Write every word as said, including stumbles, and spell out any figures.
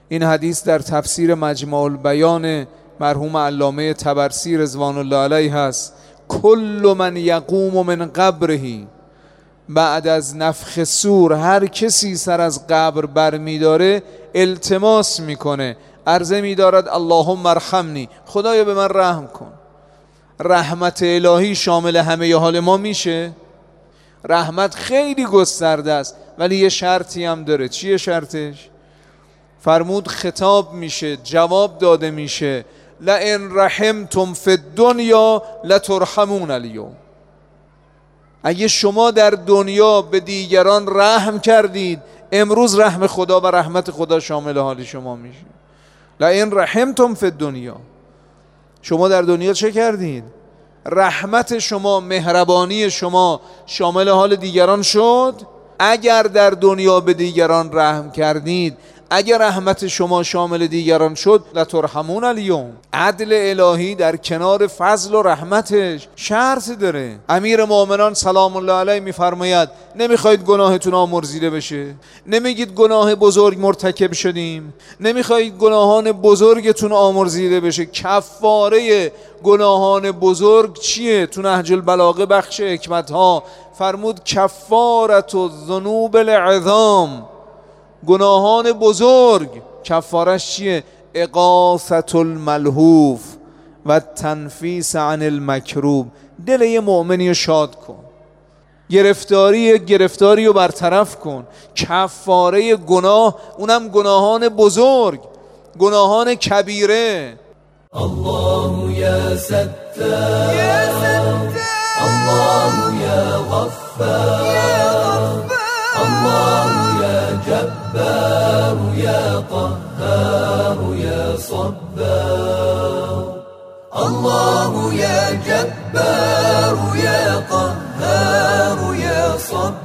این حدیث در تفسیر مجمع البیان مرحوم علامه طبرسی رضوان الله علیه هست. کل من یقوم من قبره، بعد از نفخ صور هر کسی سر از قبر برمیداره التماس میکنه، عرضه میدارد اللهم ارحمنی، خدایا به من رحم کن. رحمت الهی شامل همه حال ما میشه؟ رحمت خیلی گسترده است، ولی یه شرطی هم داره. چیه شرطش؟ فرمود خطاب میشه، جواب داده میشه لئن رحمتم فی الدنیا لترحمون الیوم. اگه شما در دنیا به دیگران رحم کردید، امروز رحم خدا و رحمت خدا شامل حال شما میشه. لئن رحمتم فی الدنیا، شما در دنیا چه کردید؟ رحمت شما، مهربانی شما شامل حال دیگران شد. اگر در دنیا به دیگران رحم کردید، اگر رحمت شما شامل دیگران شد، لترحمون الیوم. عدل الهی در کنار فضل و رحمتش شرط داره. امیر مومنان سلام الله علیه میفرماید نمیخواید گناهتون آمرزیده بشه، نمیگید گناه بزرگ مرتکب شدیم، نمیخواید گناهان بزرگتون آمرزیده بشه. کفاره گناهان بزرگ چیه؟ تو نهج البلاغه بخش حکمت ها فرمود کفارت الذنوب العظام، گناهان بزرگ کفارش چیه؟ اغاثة الملهوف و تنفیس عن المکروب. دل یه مؤمنی شاد کن، گرفتاری گرفتاری رو برطرف کن. کفاره گناه، اونم گناهان بزرگ، گناهان کبیره. الله یا ستار، الله یا غفار، الله یا جبار یا قهار یا صبار، الله یا جبار یا قهار یا صبار.